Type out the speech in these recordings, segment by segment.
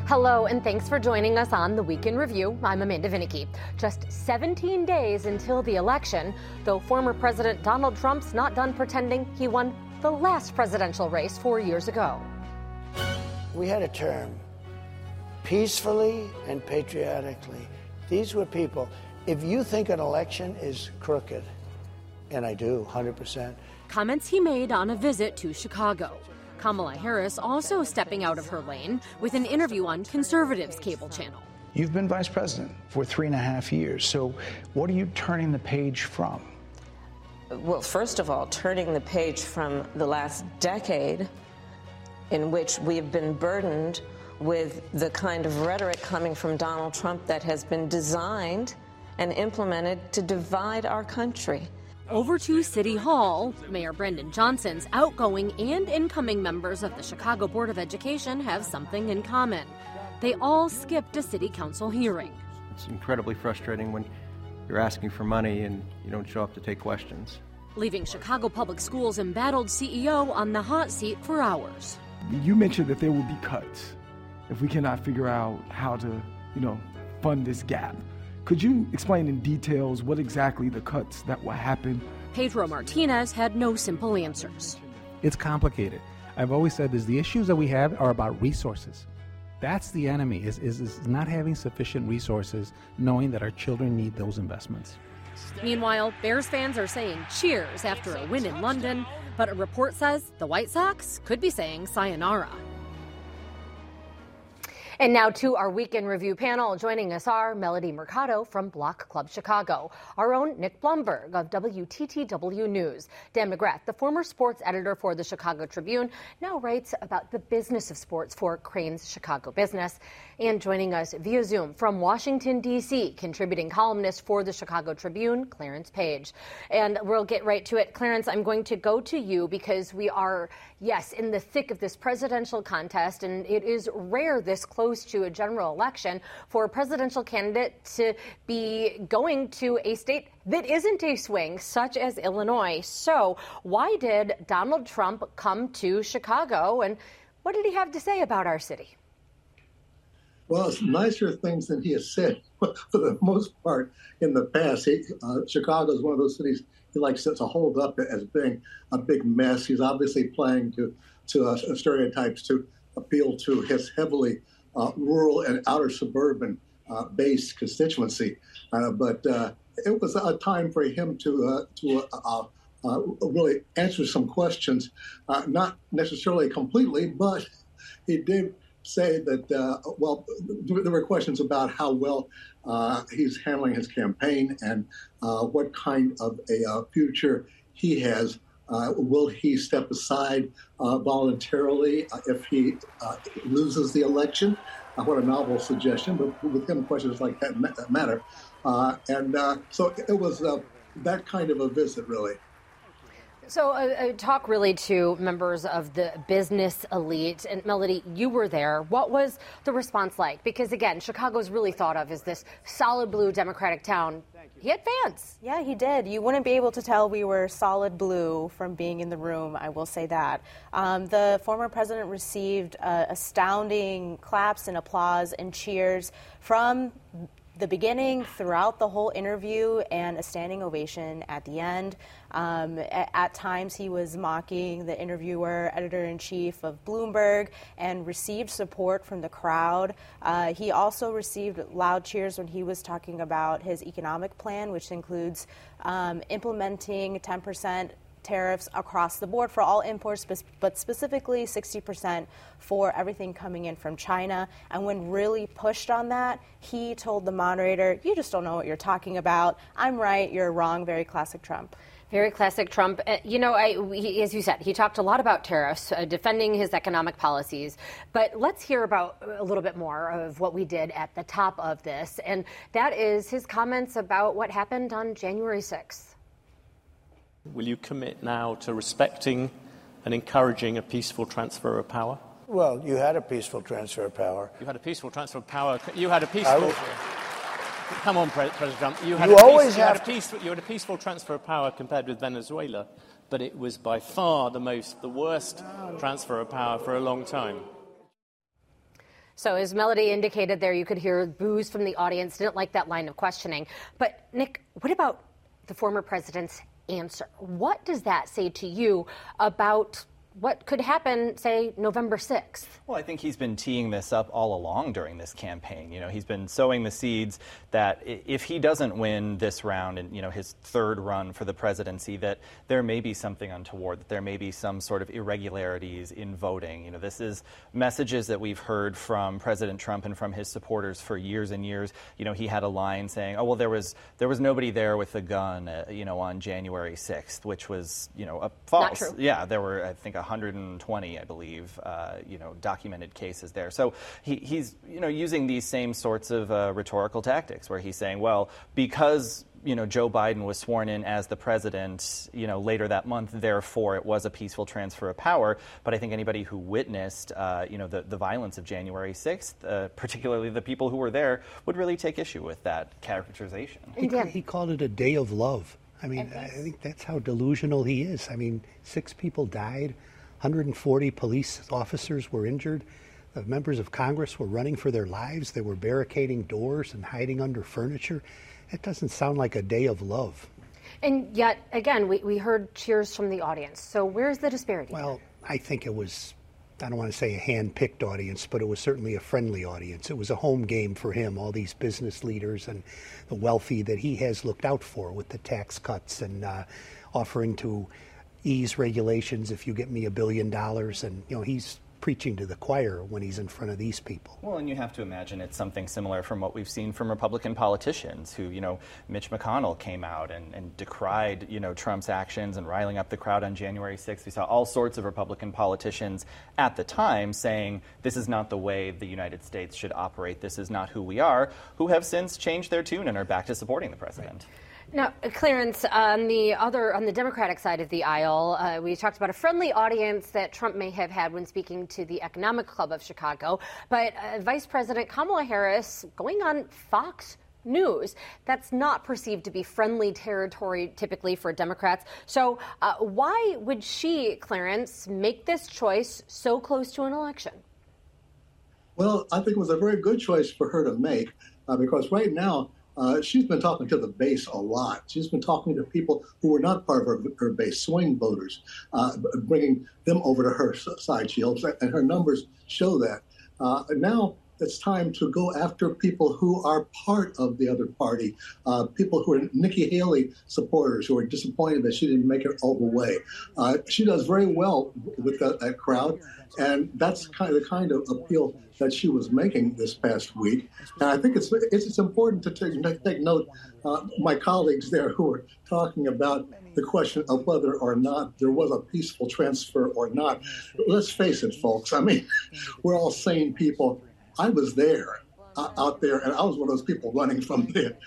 Hello, and thanks for joining us on the Week in Review. I'm Amanda Vinicky. Just 17 days until the election, though former President Donald Trump's not done pretending he won the last presidential race 4 years ago. We had a term, peacefully and patriotically. These were people, if you think an election is crooked, and I do, 100%. Comments he made on a visit to Chicago. Kamala Harris also stepping out of her lane with an interview on Conservatives' cable channel. You've been vice president for 3.5 years, so what are you turning the page from? Well, first of all, turning the page from the last decade in which we have been burdened with the kind of rhetoric coming from Donald Trump that has been designed and implemented to divide our country. Over to City Hall, Mayor Brandon Johnson's outgoing and incoming members of the Chicago Board of Education have something in common. They all skipped a city council hearing. It's incredibly frustrating when you're asking for money and you don't show up to take questions. Leaving Chicago Public Schools' embattled CEO on the hot seat for hours. You mentioned that there will be cuts if we cannot figure out how to, fund this gap. Could you explain in details what exactly the cuts that will happen? Pedro Martinez had no simple answers. It's complicated. I've always said this, the issues that we have are about resources. That's the enemy, is not having sufficient resources, knowing that our children need those investments. Meanwhile, Bears fans are saying cheers after a win in London, but a report says the White Sox could be saying sayonara. And now to our Week in Review panel. Joining us are Melody Mercado from Block Club Chicago, our own Nick Blumberg of WTTW News, Dan McGrath, the former sports editor for the Chicago Tribune, now writes about the business of sports for Crain's Chicago Business, and joining us via Zoom from Washington, D.C., contributing columnist for the Chicago Tribune, Clarence Page. And we'll get right to it. Clarence, I'm going to go to you because we are, yes, in the thick of this presidential contest, and it is rare this close to a general election for a presidential candidate to be going to a state that isn't a swing, such as Illinois. So why did Donald Trump come to Chicago, and what did he have to say about our city? Well, it's nicer things than he has said for the most part in the past. Chicago is one of those cities he likes to hold up as being a big mess. He's obviously playing to stereotypes to appeal to his heavily rural and outer suburban based constituency. But it was a time for him to really answer some questions, not necessarily completely, but he did say that, there were questions about how well he's handling his campaign and what kind of a future he has. Will he step aside voluntarily if he loses the election? What a novel suggestion, but with him, questions like that matter. So it was that kind of a visit, really. So talk really to members of the business elite. And Melody, you were there. What was the response like? Because, again, Chicago's really thought of as this solid blue Democratic town. He had fans. Yeah, he did. You wouldn't be able to tell we were solid blue from being in the room, I will say that. The former president received astounding claps and applause and cheers from the beginning, throughout the whole interview, and a standing ovation at the end. At times, he was mocking the interviewer, editor-in-chief of Bloomberg, and received support from the crowd. He also received loud cheers when he was talking about his economic plan, which includes implementing 10% tariffs across the board for all imports, but specifically 60% for everything coming in from China. And when really pushed on that, he told the moderator, "You just don't know what you're talking about. I'm right, you're wrong." Very classic Trump. Very classic Trump. As you said, he talked a lot about tariffs, defending his economic policies. But let's hear about a little bit more of what we did at the top of this, and that is his comments about what happened on January 6th. Will you commit now to respecting and encouraging a peaceful transfer of power? Well, you had a peaceful transfer of power. You had a peaceful transfer of power. You had a peaceful... Come on, President Trump. You had a peaceful transfer of power compared with Venezuela, but it was by far the worst transfer of power for a long time. So as Melody indicated there, you could hear boos from the audience, didn't like that line of questioning. But Nick, what about the former president's answer? What does that say to you about what could happen, say, November 6th? Well, I think he's been teeing this up all along during this campaign. You know, he's been sowing the seeds that if he doesn't win this round and, you know, his third run for the presidency, that there may be something untoward, that there may be some sort of irregularities in voting. You know, this is messages that we've heard from President Trump and from his supporters for years and years. You know, he had a line saying, oh, well, there was nobody there with a gun, you know, on January 6th, which was, you know, false. Not true. Yeah, there were, I think, 120, I believe, you know, documented cases there. So he's, you know, using these same sorts of rhetorical tactics where he's saying, well, because, you know, Joe Biden was sworn in as the president, you know, later that month, therefore it was a peaceful transfer of power. But I think anybody who witnessed, you know, the violence of January 6th, particularly the people who were there, would really take issue with that characterization. He called it a day of love. I mean, I think that's how delusional he is. I mean, 6 people died. 140 police officers were injured. Members of Congress were running for their lives. They were barricading doors and hiding under furniture. It doesn't sound like a day of love. And yet, again, we heard cheers from the audience. So where's the disparity? Well, I think it was, I don't want to say a hand-picked audience, but it was certainly a friendly audience. It was a home game for him, all these business leaders and the wealthy that he has looked out for with the tax cuts and offering to ease regulations if you get me $1 billion. And, you know, he's preaching to the choir when he's in front of these people. Well, and you have to imagine it's something similar from what we've seen from Republican politicians who, you know, Mitch McConnell came out and decried, you know, Trump's actions and riling up the crowd on January 6th. We saw all sorts of Republican politicians at the time saying this is not the way the United States should operate, this is not who we are, who have since changed their tune and are back to supporting the president. Right. Now, Clarence, on the Democratic side of the aisle, we talked about a friendly audience that Trump may have had when speaking to the Economic Club of Chicago. But Vice President Kamala Harris going on Fox News, that's not perceived to be friendly territory typically for Democrats. So why would she, Clarence, make this choice so close to an election? Well, I think it was a very good choice for her to make because right now, she's been talking to the base a lot. She's been talking to people who were not part of her base, swing voters, bringing them over to her side. She hopes, and her numbers show that. Now it's time to go after people who are part of the other party, people who are Nikki Haley supporters who are disappointed that she didn't make it all the way. She does very well with that crowd, and that's the kind of appeal that she was making this past week. And I think it's important to take note, my colleagues there who are talking about the question of whether or not there was a peaceful transfer or not. Let's face it, folks. I mean, we're all sane people. I was there, out there, and I was one of those people running from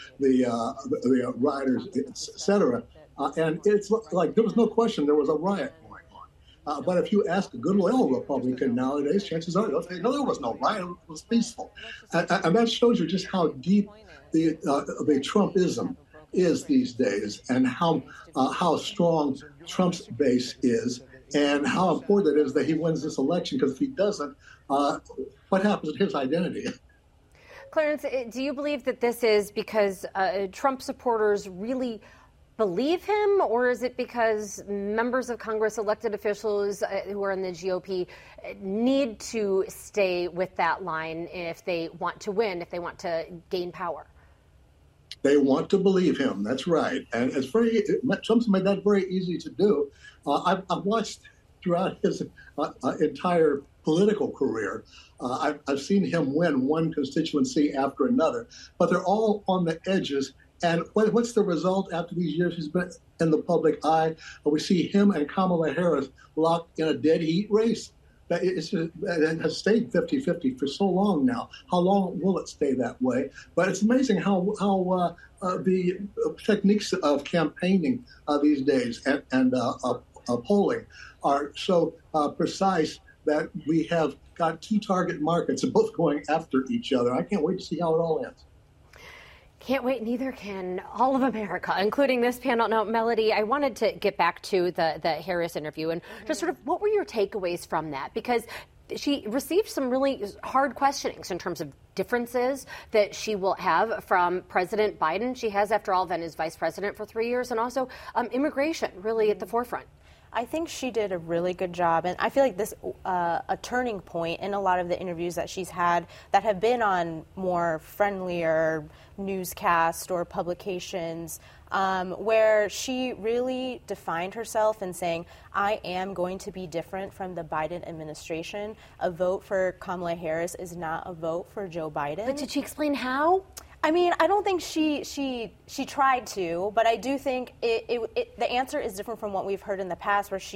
the rioters, et cetera. And it's like there was no question there was a riot going on. But if you ask a good loyal Republican nowadays, chances are they'll say, no, there was no riot, it was peaceful. And that shows you just how deep the Trumpism is these days and how strong Trump's base is and how important it is that he wins this election, because if he doesn't, what happens to his identity? Clarence, do you believe that this is because Trump supporters really believe him, or is it because members of Congress, elected officials who are in the GOP need to stay with that line if they want to win, if they want to gain power? They want to believe him. That's right. And Trump's made that very easy to do. I've watched throughout his entire political career. I've seen him win one constituency after another, but they're all on the edges. And what's the result after these years he's been in the public eye? We see him and Kamala Harris locked in a dead heat race. It has stayed 50-50 for so long now. How long will it stay that way? But it's amazing how the techniques of campaigning these days and polling are so precise that we have got two target markets both going after each other. I can't wait to see how it all ends. Can't wait, neither can all of America, including this panel. Now, Melody, I wanted to get back to the Harris interview and just sort of what were your takeaways from that? Because she received some really hard questionings in terms of differences that she will have from President Biden. She has, after all, been his vice president for 3 years, and also immigration really at the forefront. I think she did a really good job, and I feel like this a turning point in a lot of the interviews that she's had that have been on more friendlier newscasts or publications, where she really defined herself in saying, I am going to be different from the Biden administration. A vote for Kamala Harris is not a vote for Joe Biden. But did she explain how? I mean, I don't think she tried to, but I do think the answer is different from what we've heard in the past, where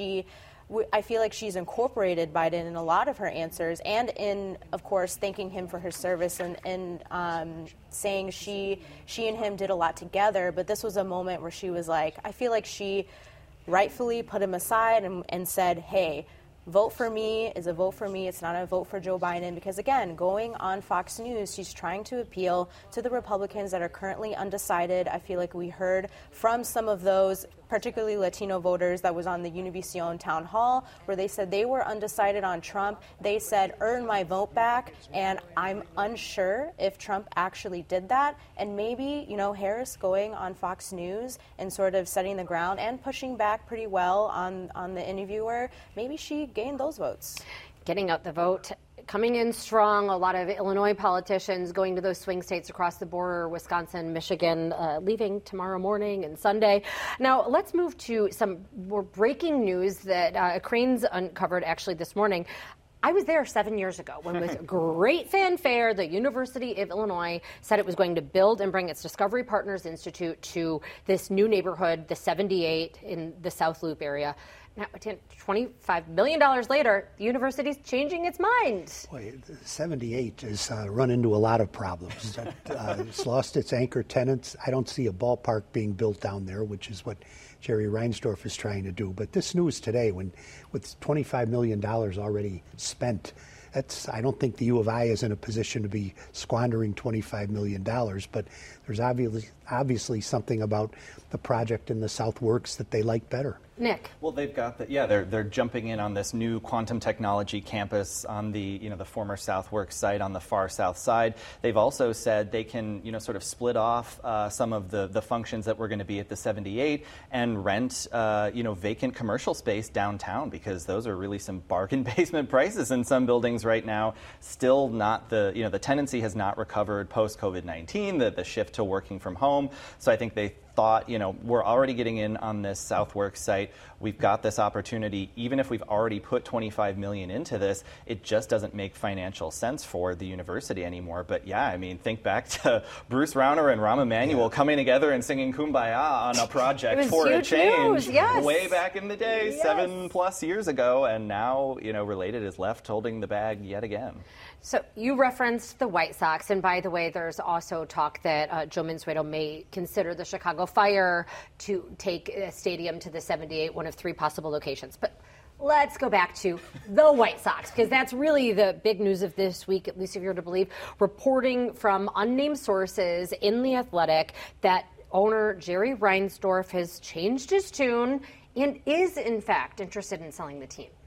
I feel like she's incorporated Biden in a lot of her answers, and in, of course, thanking him for his service and saying she and him did a lot together. But this was a moment where she was like, I feel like she rightfully put him aside and said, hey, vote for me is a vote for me. It's not a vote for Joe Biden. Because, again, going on Fox News, she's trying to appeal to the Republicans that are currently undecided. I feel like we heard from some of those, particularly Latino voters, that was on the Univision town hall, where they said they were undecided on Trump. They said, earn my vote back. And I'm unsure if Trump actually did that. And maybe, Harris going on Fox News and sort of setting the ground and pushing back pretty well on the interviewer, maybe she gained those votes. Getting out the vote, coming in strong. A lot of Illinois politicians going to those swing states across the border, Wisconsin, Michigan, leaving tomorrow morning and Sunday. Now, let's move to some more breaking news that Crain's uncovered actually this morning. I was there 7 years ago when, with great fanfare, the University of Illinois said it was going to build and bring its Discovery Partners Institute to this new neighborhood, the 78 in the South Loop area. Now, $25 million later, the university's changing its mind. Boy, 78 has run into a lot of problems. It's lost its anchor tenants. I don't see a ballpark being built down there, which is what Jerry Reinsdorf is trying to do. But this news today, with $25 million already spent, I don't think the U of I is in a position to be squandering $25 million, but there's obviously something about the project in the South Works that they like better. Nick. Well, they've got they're jumping in on this new quantum technology campus on the the former Southworks site on the far south side. They've also said they can sort of split off some of the functions that were going to be at the 78 and rent vacant commercial space downtown, because those are really some bargain basement prices in some buildings right now. Still not the tenancy has not recovered post COVID-19, the shift to working from home. So I think they thought, we're already getting in on this Southworks site. We've got this opportunity. Even if we've already put $25 million into this, it just doesn't make financial sense for the university anymore. But yeah, I mean, think back to Bruce Rauner and Rahm Emanuel coming together and singing Kumbaya on a project for a change way back in the day, 7+ years ago. And now, Related is left holding the bag yet again. So you referenced the White Sox, and by the way, there's also talk that Joe Mansueto may consider the Chicago Fire to take a stadium to the 78, one of 3 possible locations. But let's go back to the White Sox, because that's really the big news of this week, at least if you're to believe, reporting from unnamed sources in The Athletic that owner Jerry Reinsdorf has changed his tune and is, in fact, interested in selling the team.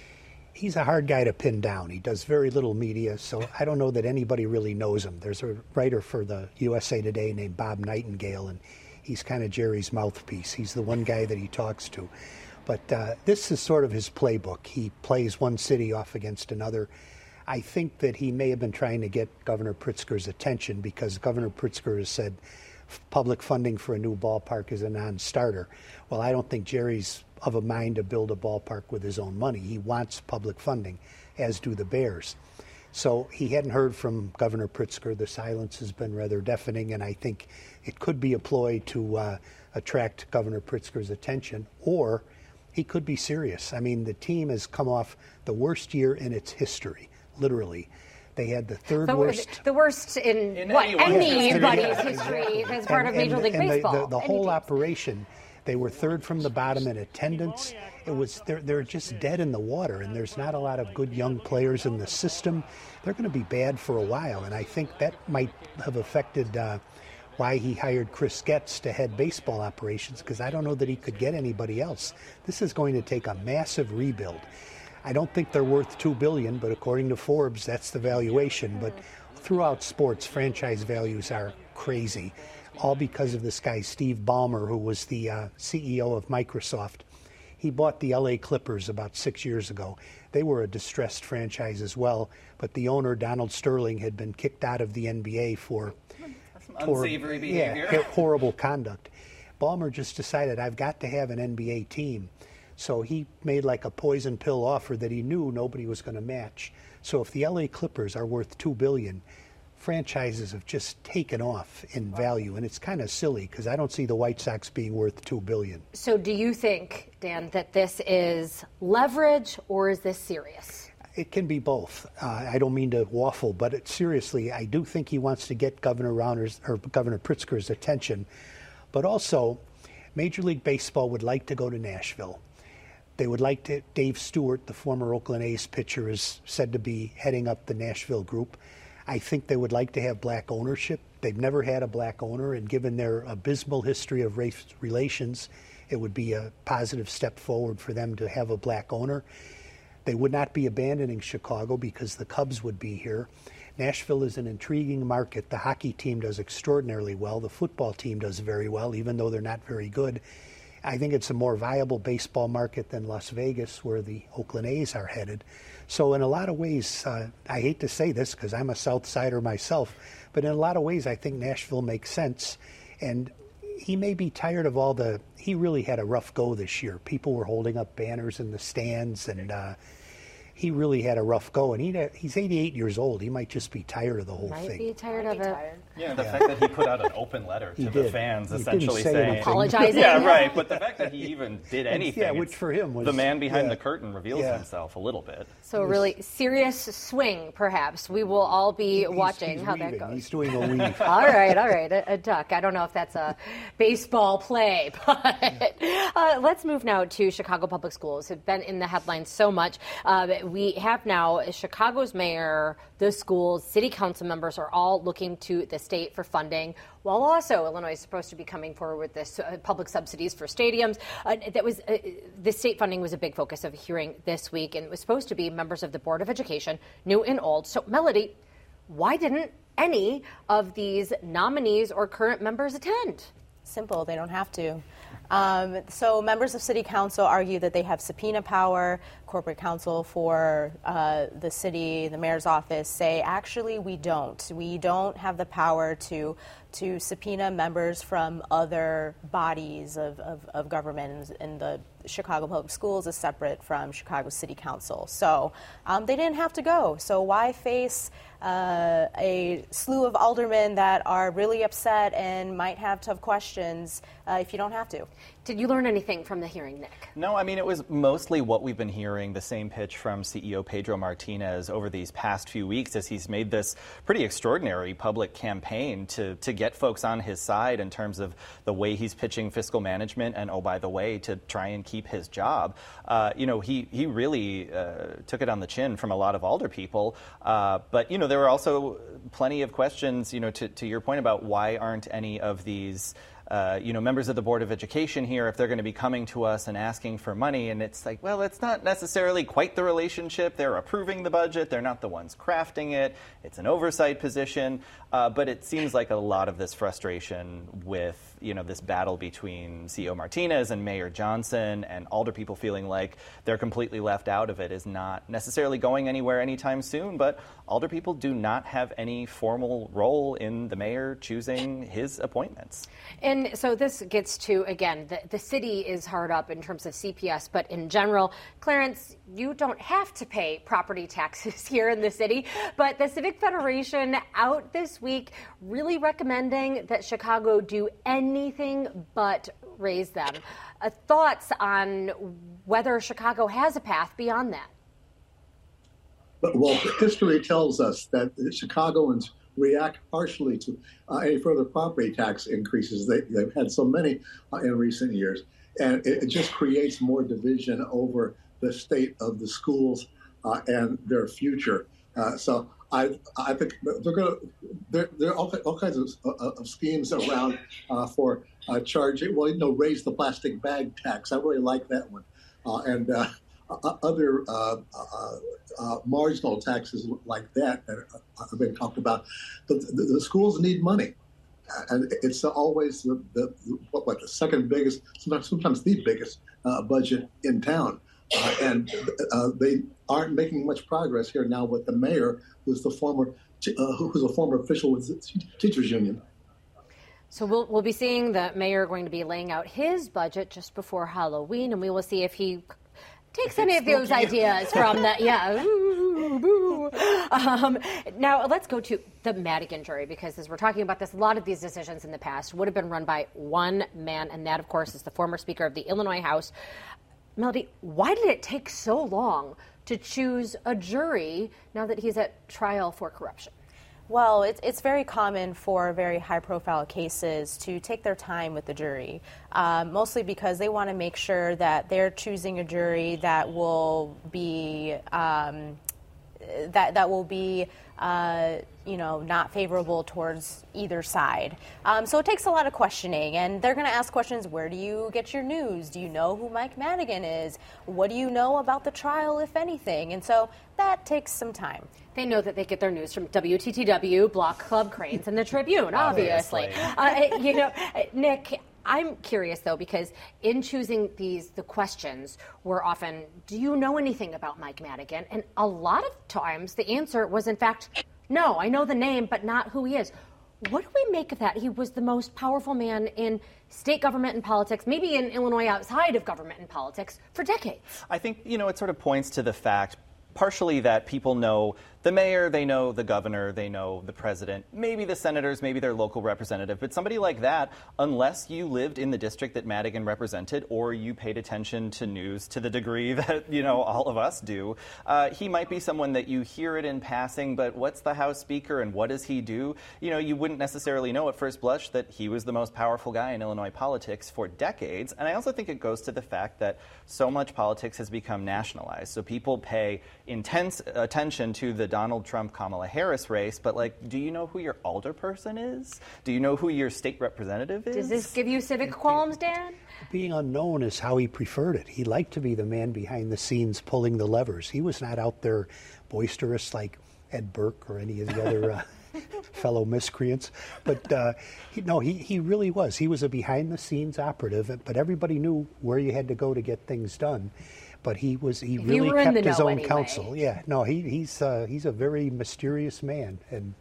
He's a hard guy to pin down. He does very little media, so I don't know that anybody really knows him. There's a writer for the USA Today named Bob Nightingale, and he's kind of Jerry's mouthpiece. He's the one guy that he talks to. But this is sort of his playbook. He plays one city off against another. I think that he may have been trying to get Governor Pritzker's attention, because Governor Pritzker has said public funding for a new ballpark is a non-starter. Well, I don't think Jerry's of a mind to build a ballpark with his own money. He wants public funding, as do the Bears. So he hadn't heard from Governor Pritzker. The silence has been rather deafening, and I think it could be a ploy to attract Governor Pritzker's attention, or he could be serious. I mean, the team has come off the worst year in its history, literally. They had the third worst. The worst in anybody's history as part of Major League Baseball. The whole operation, they were third from the bottom in attendance. They're just dead in the water, and there's not a lot of good young players in the system. They're going to be bad for a while, and I think that might have affected why he hired Chris Getz to head baseball operations, because I don't know that he could get anybody else. This is going to take a massive rebuild. I don't think they're worth $2 billion, but according to Forbes, that's the valuation. But throughout sports, franchise values are crazy, all because of this guy, Steve Ballmer, who was the CEO of Microsoft. He bought the LA Clippers about 6 years ago. They were a distressed franchise as well, but the owner, Donald Sterling, had been kicked out of the NBA for unsavory behavior. Yeah, horrible conduct. Ballmer just decided, I've got to have an NBA team. So he made like a poison pill offer that he knew nobody was going to match. So if the LA Clippers are worth $2 billion, franchises have just taken off in value, and it's kind of silly because I don't see the White Sox being worth $2 billion. So do you think, Dan, that this is leverage or is this serious? It can be both. I don't mean to waffle, but seriously, I do think he wants to get Governor Pritzker's attention. But also, Major League Baseball would like to go to Nashville. They would like to. Dave Stewart, the former Oakland A's pitcher, is said to be heading up the Nashville group. I think they would like to have black ownership. They've never had a black owner, and given their abysmal history of race relations, it would be a positive step forward for them to have a black owner. They would not be abandoning Chicago because the Cubs would be here. Nashville is an intriguing market. The hockey team does extraordinarily well. The football team does very well, even though they're not very good. I think it's a more viable baseball market than Las Vegas, where the Oakland A's are headed. So in a lot of ways, I hate to say this because I'm a South Sider myself, but in a lot of ways I think Nashville makes sense. And he may be tired of he really had a rough go this year. People were holding up banners in the stands, and he really had a rough go. And he's 88 years old. He might just be tired of the whole thing. Might be tired of it. Yeah, the fact that he put out an open letter to the fans essentially saying... Apologizing. Yeah, right. But the fact that he even did anything... Yeah, which for him was... The man behind the curtain reveals himself a little bit. So a really serious swing, perhaps. We will all be watching how that goes. He's doing a weave. All right. A duck. I don't know if that's a baseball play, but let's move now to Chicago Public Schools. Have been in the headlines so much. We have now Chicago's mayor, the schools, city council members are all looking to the state for funding, while also Illinois is supposed to be coming forward with this public subsidies for stadiums. The state funding was a big focus of a hearing this week, and it was supposed to be members of the Board of Education, new and old. So, Melody, why didn't any of these nominees or current members attend? Simple, they don't have to. So members of City Council argue that they have subpoena power. Corporate counsel for the city, the mayor's office, say, actually, we don't. We don't have the power to subpoena members from other bodies of government, and the Chicago Public Schools is separate from Chicago City Council. So they didn't have to go. So why face a slew of aldermen that are really upset and might have tough questions if you don't have to? Did you learn anything from the hearing, Nick? No, I mean, it was mostly what we've been hearing, the same pitch from CEO Pedro Martinez over these past few weeks as he's made this pretty extraordinary public campaign to get folks on his side in terms of the way he's pitching fiscal management and, oh, by the way, to try and keep his job. He really took it on the chin from a lot of alder people. But, there were also plenty of questions, to your point about why aren't any of these members of the Board of Education here if they're going to be coming to us and asking for money. And it's like, well, it's not necessarily quite the relationship. They're approving the budget. They're not the ones crafting it. It's an oversight position. But it seems like a lot of this frustration with, this battle between CEO Martinez and Mayor Johnson and alder people feeling like they're completely left out of it is not necessarily going anywhere anytime soon. But alder people do not have any formal role in the mayor choosing his appointments. And so this gets to, again, the city is hard up in terms of CPS, but in general, Clarence, you don't have to pay property taxes here in the city, but the Civic Federation out this week really recommending that Chicago do anything but raise them. Thoughts on whether Chicago has a path beyond that? Well, history tells us that Chicagoans react partially to any further property tax increases. They've had so many in recent years, and it just creates more division over the state of the schools and their future. So I think there are all kinds of schemes around for charging. Well, raise the plastic bag tax. I really like that one, and other marginal taxes like that have been talked about. The schools need money. And it's always the second biggest, sometimes the biggest budget in town. And they aren't making much progress here now with the mayor, who's a former official with the teachers union. So we'll be seeing the mayor going to be laying out his budget just before Halloween, and we will see if he takes any of those ideas from the, now let's go to the Madigan jury, because as we're talking about this, a lot of these decisions in the past would have been run by one man, and that, of course, is the former Speaker of the Illinois House. Melody, why did it take so long to choose a jury now that he's at trial for corruption? Well, it's very common for very high-profile cases to take their time with the jury, mostly because they want to make sure that they're choosing a jury that will be not favorable towards either side. So it takes a lot of questioning, and they're going to ask questions. Where do you get your news? Do you know who Mike Madigan is? What do you know about the trial, if anything? And so that takes some time. They know that they get their news from WTTW, Block Club Cranes, and the Tribune, obviously. Nick, I'm curious, though, because in choosing the questions were often, do you know anything about Mike Madigan? And a lot of times the answer was, in fact, no, I know the name, but not who he is. What do we make of that? He was the most powerful man in state government and politics, maybe in Illinois outside of government and politics, for decades. I think, it sort of points to the fact, partially, that people know the mayor, they know the governor, they know the president, maybe the senators, maybe their local representative. But somebody like that, unless you lived in the district that Madigan represented or you paid attention to news to the degree that, all of us do, he might be someone that you hear it in passing, but what's the House Speaker and what does he do? You wouldn't necessarily know at first blush that he was the most powerful guy in Illinois politics for decades. And I also think it goes to the fact that so much politics has become nationalized. So people pay intense attention to the Donald Trump-Kamala Harris race, but, do you know who your alderperson is? Do you know who your state representative is? Does this give you civic qualms, Dan? Being unknown is how he preferred it. He liked to be the man behind the scenes pulling the levers. He was not out there boisterous like Ed Burke or any of the other fellow miscreants. But he really was. He was a behind-the-scenes operative, but everybody knew where you had to go to get things done. But he really kept his own counsel. Yeah, no, he's a very mysterious man, and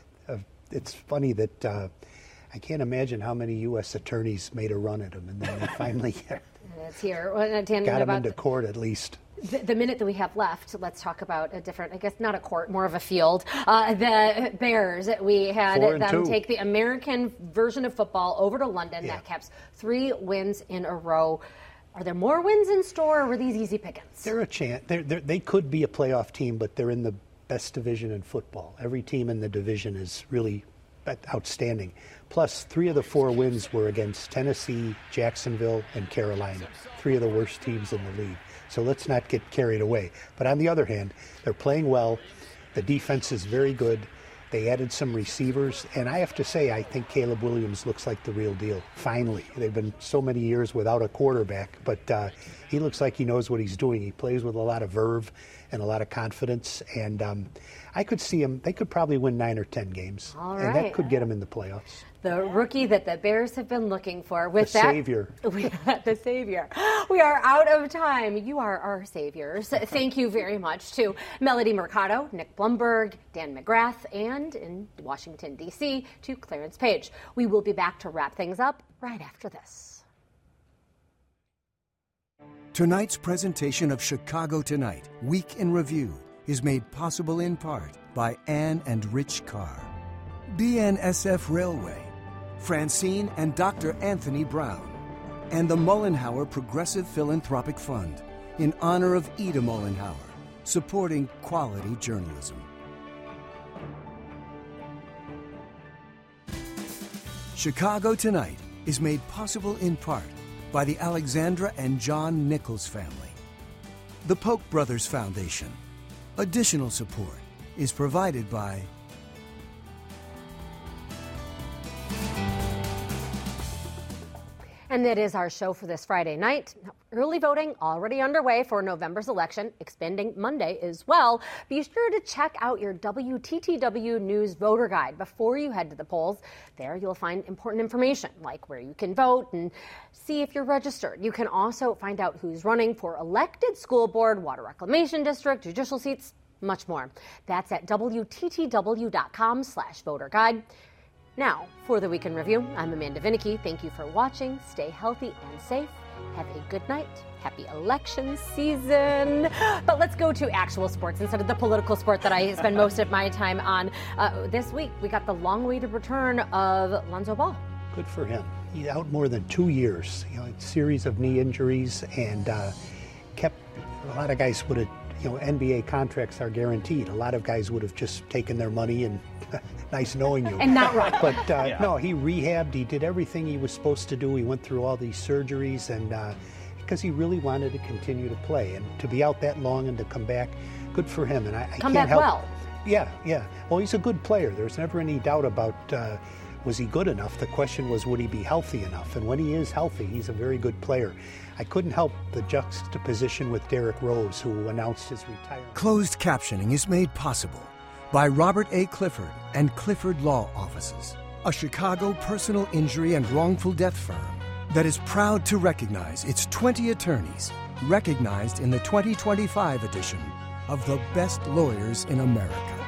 it's funny that I can't imagine how many U.S. attorneys made a run at him, and then they finally it's here. Got him into court at least. The minute that we have left, let's talk about a different, I guess not a court, more of a field. The Bears, we had them take the American version of football over to London. Yeah. That caps 3 wins in a row. Are there more wins in store, or were these easy pickings? They're a chance. They could be a playoff team, but they're in the best division in football. Every team in the division is really outstanding. Plus, 3 of the 4 wins were against Tennessee, Jacksonville, and Carolina, 3 of the worst teams in the league. So let's not get carried away. But on the other hand, they're playing well. The defense is very good. They added some receivers, and I have to say, I think Caleb Williams looks like the real deal. Finally, they've been so many years without a quarterback, but he looks like he knows what he's doing. He plays with a lot of verve and a lot of confidence, and I could see him. They could probably win 9 or 10 games, and that could get them in the playoffs. The rookie that the Bears have been looking for. The savior. The savior. We are out of time. You are our saviors. Thank you very much to Melody Mercado, Nick Blumberg, Dan McGrath, and in Washington, D.C., to Clarence Page. We will be back to wrap things up right after this. Tonight's presentation of Chicago Tonight, Week in Review, is made possible in part by Ann and Rich Carr, BNSF Railway, Francine and Dr. Anthony Brown, and the Mollenhauer Progressive Philanthropic Fund, in honor of Ida Mollenhauer, supporting quality journalism. Chicago Tonight is made possible in part by the Alexandra and John Nichols family, the Polk Brothers Foundation. Additional support is provided by And that is our show for this Friday night. Early voting already underway for November's election, expanding Monday as well. Be sure to check out your WTTW News voter guide before you head to the polls. There you'll find important information like where you can vote and see if you're registered. You can also find out who's running for elected school board, water reclamation district, judicial seats, much more. That's at WTTW.com/voter guide. Now, for the Week in Review, I'm Amanda Vinicky. Thank you for watching. Stay healthy and safe. Have a good night. Happy election season. But let's go to actual sports instead of the political sport that I spend most of my time on. This week, we got the long-awaited return of Lonzo Ball. Good for him. He's out more than 2 years. A series of knee injuries, and kept a lot of guys would have. NBA contracts are guaranteed. A lot of guys would have just taken their money and nice knowing you. And not run. But no, he rehabbed. He did everything he was supposed to do. He went through all these surgeries, and because he really wanted to continue to play. And to be out that long and to come back, good for him. And I come can't back help. Well. Yeah. Well, he's a good player. There's never any doubt about was he good enough. The question was, would he be healthy enough? And when he is healthy, he's a very good player. I couldn't help the juxtaposition with Derrick Rose, who announced his retirement. Closed captioning is made possible by Robert A. Clifford and Clifford Law Offices, a Chicago personal injury and wrongful death firm that is proud to recognize its 20 attorneys, recognized in the 2025 edition of the Best Lawyers in America.